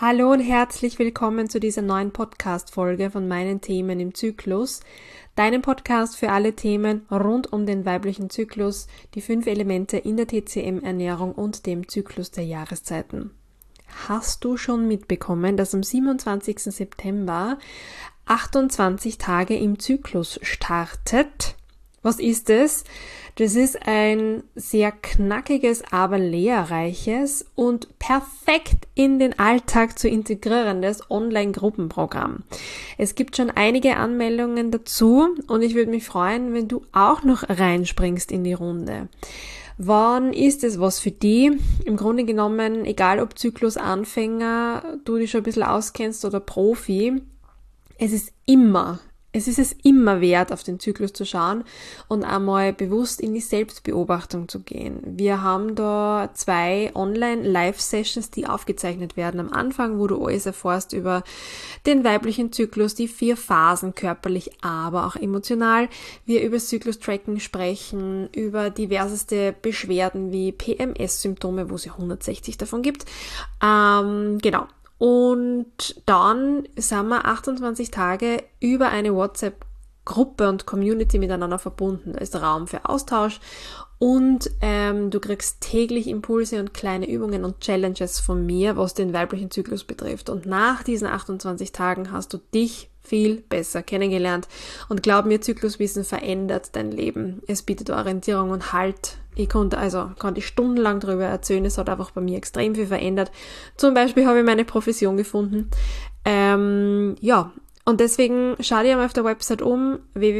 Hallo und herzlich willkommen zu dieser neuen Podcast-Folge von meinen Themen im Zyklus, deinem Podcast für alle Themen rund um den weiblichen Zyklus, die 5 Elemente in der TCM-Ernährung und dem Zyklus der Jahreszeiten. Hast du schon mitbekommen, dass am 27. September 28 Tage im Zyklus startet? Was ist es? Das ist ein sehr knackiges, aber lehrreiches und perfekt in den Alltag zu integrierendes Online-Gruppenprogramm. Es gibt schon einige Anmeldungen dazu und ich würde mich freuen, wenn du auch noch reinspringst in die Runde. Wann ist es was für die? Im Grunde genommen, egal ob Zyklusanfänger, du dich schon ein bisschen auskennst oder Profi, es ist es immer wert, auf den Zyklus zu schauen und einmal bewusst in die Selbstbeobachtung zu gehen. Wir haben da 2 Online-Live-Sessions, die aufgezeichnet werden am Anfang, wo du alles erfährst über den weiblichen Zyklus, die 4 Phasen, körperlich, aber auch emotional. Wir über Zyklus-Tracking sprechen, über diverseste Beschwerden wie PMS-Symptome, wo es ja 160 davon gibt. Genau. Und dann sind wir 28 Tage über eine WhatsApp-Gruppe und Community miteinander verbunden. Da ist Raum für Austausch und du kriegst täglich Impulse und kleine Übungen und Challenges von mir, was den weiblichen Zyklus betrifft. Und nach diesen 28 Tagen hast du dich viel besser kennengelernt. Und glaub mir, Zykluswissen verändert dein Leben. Es bietet Orientierung und Halt. Ich konnte stundenlang darüber erzählen. Es hat einfach bei mir extrem viel verändert. Zum Beispiel habe ich meine Profession gefunden. Und deswegen schau dir mal auf der Website um,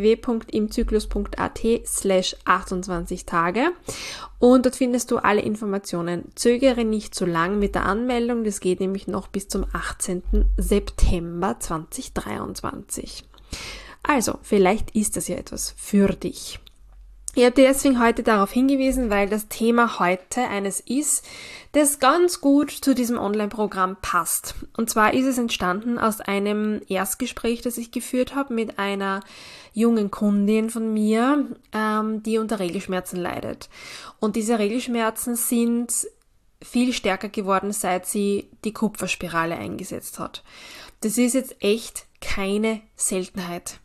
www.imzyklus.at/28 Tage, und dort findest du alle Informationen. Zögere nicht zu lang mit der Anmeldung, das geht nämlich noch bis zum 18. September 2023. Also, vielleicht ist das ja etwas für dich. Ich habe dir deswegen heute darauf hingewiesen, weil das Thema heute eines ist, das ganz gut zu diesem Online-Programm passt. Und zwar ist es entstanden aus einem Erstgespräch, das ich geführt habe mit einer jungen Kundin von mir, die unter Regelschmerzen leidet. Und diese Regelschmerzen sind viel stärker geworden, seit sie die Kupferspirale eingesetzt hat. Das ist jetzt echt keine Seltenheit.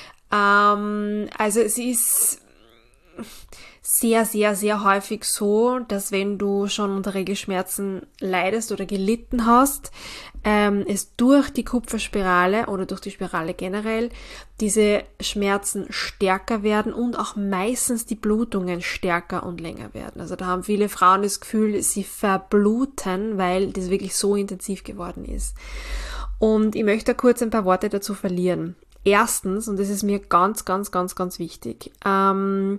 Also es ist sehr, sehr, sehr häufig so, dass wenn du schon unter Regelschmerzen leidest oder gelitten hast, es durch die Kupferspirale oder durch die Spirale generell diese Schmerzen stärker werden und auch meistens die Blutungen stärker und länger werden. Also da haben viele Frauen das Gefühl, sie verbluten, weil das wirklich so intensiv geworden ist. Und ich möchte kurz ein paar Worte dazu verlieren. Erstens, und das ist mir ganz, ganz, ganz, ganz wichtig, ich habe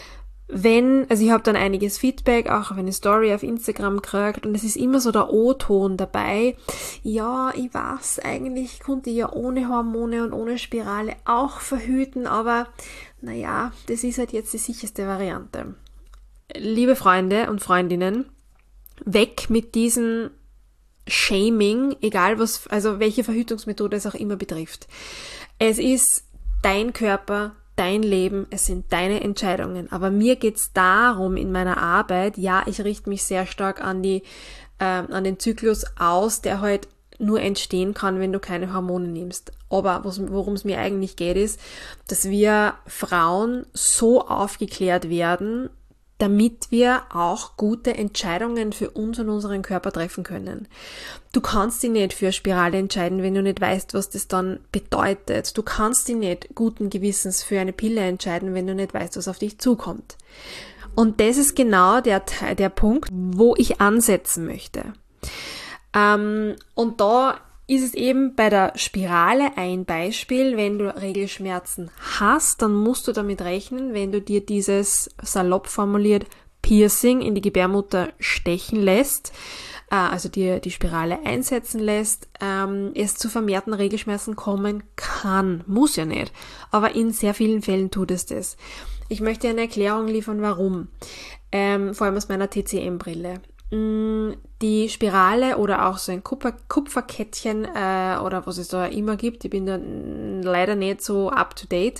dann einiges Feedback, auch auf eine Story auf Instagram gekriegt, und es ist immer so der O-Ton dabei. Ja, ich weiß, eigentlich konnte ich ja ohne Hormone und ohne Spirale auch verhüten, aber naja, das ist halt jetzt die sicherste Variante. Liebe Freunde und Freundinnen, weg mit diesem Shaming, egal was, also welche Verhütungsmethode es auch immer betrifft. Es ist dein Körper, dein Leben, es sind deine Entscheidungen. Aber mir geht's darum in meiner Arbeit, ja, ich richte mich sehr stark an den Zyklus aus, der halt nur entstehen kann, wenn du keine Hormone nimmst. Aber worum es mir eigentlich geht, ist, dass wir Frauen so aufgeklärt werden, damit wir auch gute Entscheidungen für uns und unseren Körper treffen können. Du kannst dich nicht für eine Spirale entscheiden, wenn du nicht weißt, was das dann bedeutet. Du kannst dich nicht guten Gewissens für eine Pille entscheiden, wenn du nicht weißt, was auf dich zukommt. Und das ist genau der Punkt, wo ich ansetzen möchte. Und da ist es eben bei der Spirale ein Beispiel. Wenn du Regelschmerzen hast, dann musst du damit rechnen, wenn du dir dieses, salopp formuliert, Piercing in die Gebärmutter stechen lässt, also dir die Spirale einsetzen lässt, es zu vermehrten Regelschmerzen kommen kann. Muss ja nicht, aber in sehr vielen Fällen tut es das. Ich möchte eine Erklärung liefern, warum. Vor allem aus meiner TCM-Brille. Die Spirale oder auch so ein Kupferkettchen oder was es da immer gibt, ich bin da leider nicht so up to date,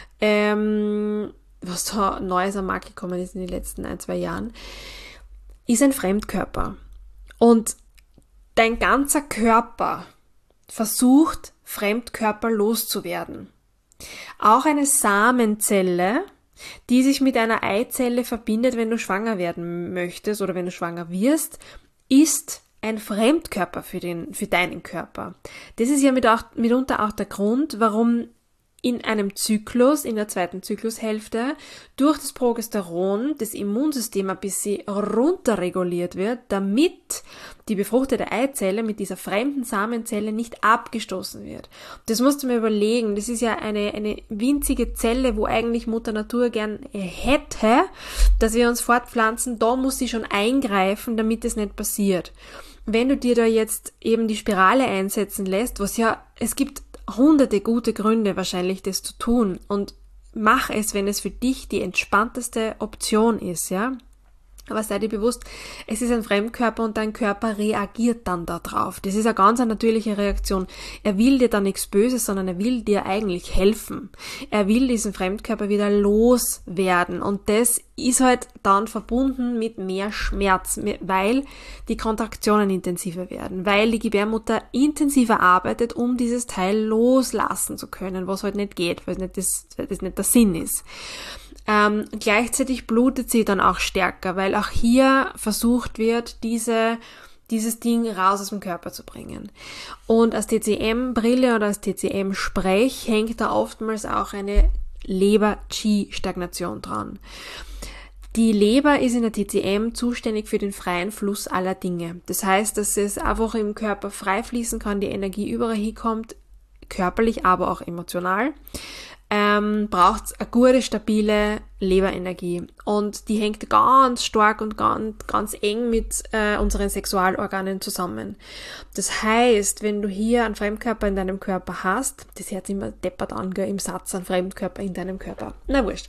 was da Neues am Markt gekommen ist in den letzten 1-2 Jahren, ist ein Fremdkörper. Und dein ganzer Körper versucht, Fremdkörper loszuwerden. Auch eine Samenzelle, die sich mit einer Eizelle verbindet, wenn du schwanger werden möchtest oder wenn du schwanger wirst, ist ein Fremdkörper für deinen Körper. Das ist ja mitunter auch der Grund, warum in einem Zyklus, in der zweiten Zyklushälfte, durch das Progesteron das Immunsystem ein bisschen runterreguliert wird, damit die befruchtete Eizelle mit dieser fremden Samenzelle nicht abgestoßen wird. Das musst du mir überlegen, das ist ja eine winzige Zelle, wo eigentlich Mutter Natur gern hätte, dass wir uns fortpflanzen, da muss sie schon eingreifen, damit es nicht passiert. Wenn du dir da jetzt eben die Spirale einsetzen lässt, es gibt hunderte gute Gründe wahrscheinlich, das zu tun, und mach es, wenn es für dich die entspannteste Option ist, ja. Aber sei dir bewusst, es ist ein Fremdkörper und dein Körper reagiert dann darauf. Das ist eine ganz natürliche Reaktion. Er will dir da nichts Böses, sondern er will dir eigentlich helfen. Er will diesen Fremdkörper wieder loswerden. Und das ist halt dann verbunden mit mehr Schmerz, weil die Kontraktionen intensiver werden, weil die Gebärmutter intensiver arbeitet, um dieses Teil loslassen zu können, was halt nicht geht, weil das nicht der Sinn ist. Gleichzeitig blutet sie dann auch stärker, weil auch hier versucht wird, dieses Ding raus aus dem Körper zu bringen. Und als TCM-Brille oder als TCM-Sprech hängt da oftmals auch eine Leber-Qi-Stagnation dran. Die Leber ist in der TCM zuständig für den freien Fluss aller Dinge. Das heißt, dass es einfach im Körper frei fließen kann, die Energie überall hinkommt, körperlich, aber auch emotional. Braucht es eine gute, stabile Leberenergie. Und die hängt ganz stark und ganz eng mit unseren Sexualorganen zusammen. Das heißt, wenn du hier einen Fremdkörper in deinem Körper hast, das hört sich immer deppert an, gell, im Satz, ein Fremdkörper in deinem Körper, na wurscht,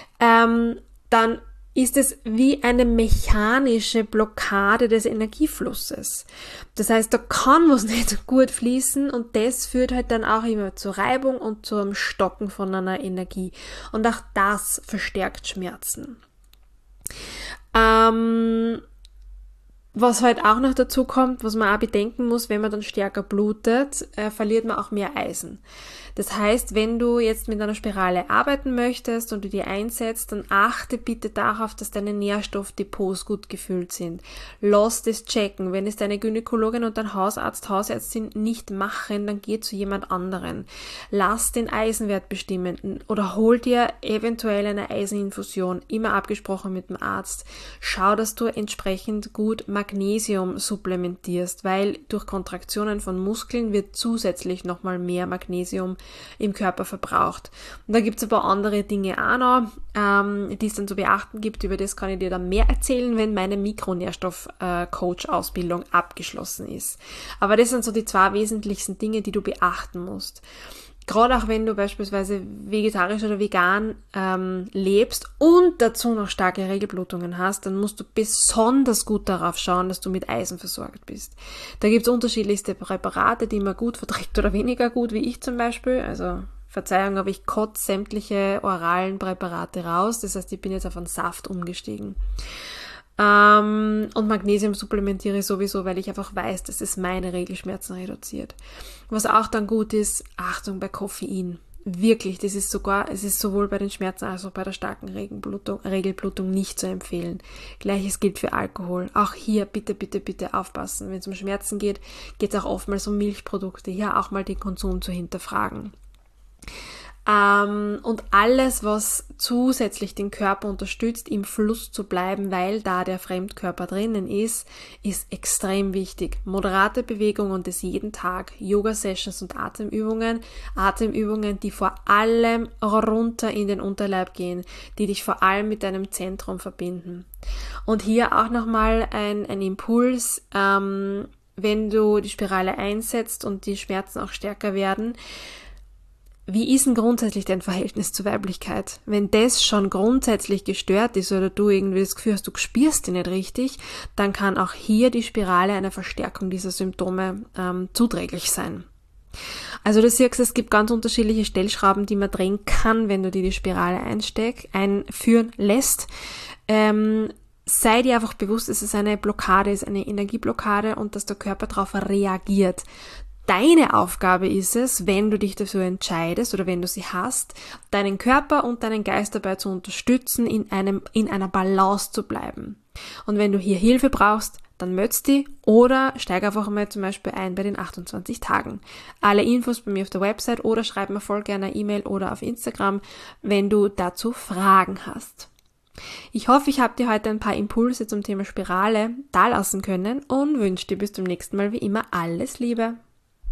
dann ist es wie eine mechanische Blockade des Energieflusses. Das heißt, da kann was nicht gut fließen und das führt halt dann auch immer zur Reibung und zum Stocken von einer Energie. Und auch das verstärkt Schmerzen. Was halt auch noch dazu kommt, was man auch bedenken muss, wenn man dann stärker blutet, verliert man auch mehr Eisen. Das heißt, wenn du jetzt mit einer Spirale arbeiten möchtest und du die einsetzt, dann achte bitte darauf, dass deine Nährstoffdepots gut gefüllt sind. Lass das checken. Wenn es deine Gynäkologin und dein Hausärztin nicht machen, dann geh zu jemand anderen. Lass den Eisenwert bestimmen oder hol dir eventuell eine Eiseninfusion, immer abgesprochen mit dem Arzt. Schau, dass du entsprechend gut Magnesium supplementierst, weil durch Kontraktionen von Muskeln wird zusätzlich nochmal mehr Magnesium im Körper verbraucht. Und da gibt es ein paar andere Dinge auch noch, die es dann zu beachten gibt. Über das kann ich dir dann mehr erzählen, wenn meine Mikronährstoff-Coach-Ausbildung abgeschlossen ist. Aber das sind so die zwei wesentlichsten Dinge, die du beachten musst. Gerade auch wenn du beispielsweise vegetarisch oder vegan lebst und dazu noch starke Regelblutungen hast, dann musst du besonders gut darauf schauen, dass du mit Eisen versorgt bist. Da gibt's unterschiedlichste Präparate, die man gut verträgt oder weniger gut, wie ich zum Beispiel. Also Verzeihung, aber ich kotze sämtliche oralen Präparate raus. Das heißt, ich bin jetzt auf einen Saft umgestiegen. Und Magnesium supplementiere ich sowieso, weil ich einfach weiß, dass es meine Regelschmerzen reduziert. Was auch dann gut ist, Achtung bei Koffein. Wirklich, es ist sowohl bei den Schmerzen als auch bei der starken Regelblutung nicht zu empfehlen. Gleiches gilt für Alkohol. Auch hier bitte, bitte, bitte aufpassen. Wenn es um Schmerzen geht, geht es auch oftmals um Milchprodukte. Hier auch mal den Konsum zu hinterfragen. Und alles, was zusätzlich den Körper unterstützt, im Fluss zu bleiben, weil da der Fremdkörper drinnen ist extrem wichtig. Moderate Bewegung und das jeden Tag. Yoga-Sessions und Atemübungen, die vor allem runter in den Unterleib gehen, die dich vor allem mit deinem Zentrum verbinden. Und hier auch nochmal ein Impuls, wenn du die Spirale einsetzt und die Schmerzen auch stärker werden. Wie ist denn grundsätzlich dein Verhältnis zur Weiblichkeit? Wenn das schon grundsätzlich gestört ist oder du irgendwie das Gefühl hast, du spürst die nicht richtig, dann kann auch hier die Spirale einer Verstärkung dieser Symptome zuträglich sein. Also du siehst, es gibt ganz unterschiedliche Stellschrauben, die man drehen kann, wenn du dir die Spirale einführen lässt. sei dir einfach bewusst, dass es eine Blockade ist, eine Energieblockade und dass der Körper darauf reagiert. Deine Aufgabe ist es, wenn du dich dafür entscheidest oder wenn du sie hast, deinen Körper und deinen Geist dabei zu unterstützen, in einer Balance zu bleiben. Und wenn du hier Hilfe brauchst, dann mötst die oder steig einfach mal zum Beispiel ein bei den 28 Tagen. Alle Infos bei mir auf der Website oder schreib mir voll gerne eine E-Mail oder auf Instagram, wenn du dazu Fragen hast. Ich hoffe, ich habe dir heute ein paar Impulse zum Thema Spirale dalassen können und wünsche dir bis zum nächsten Mal wie immer alles Liebe.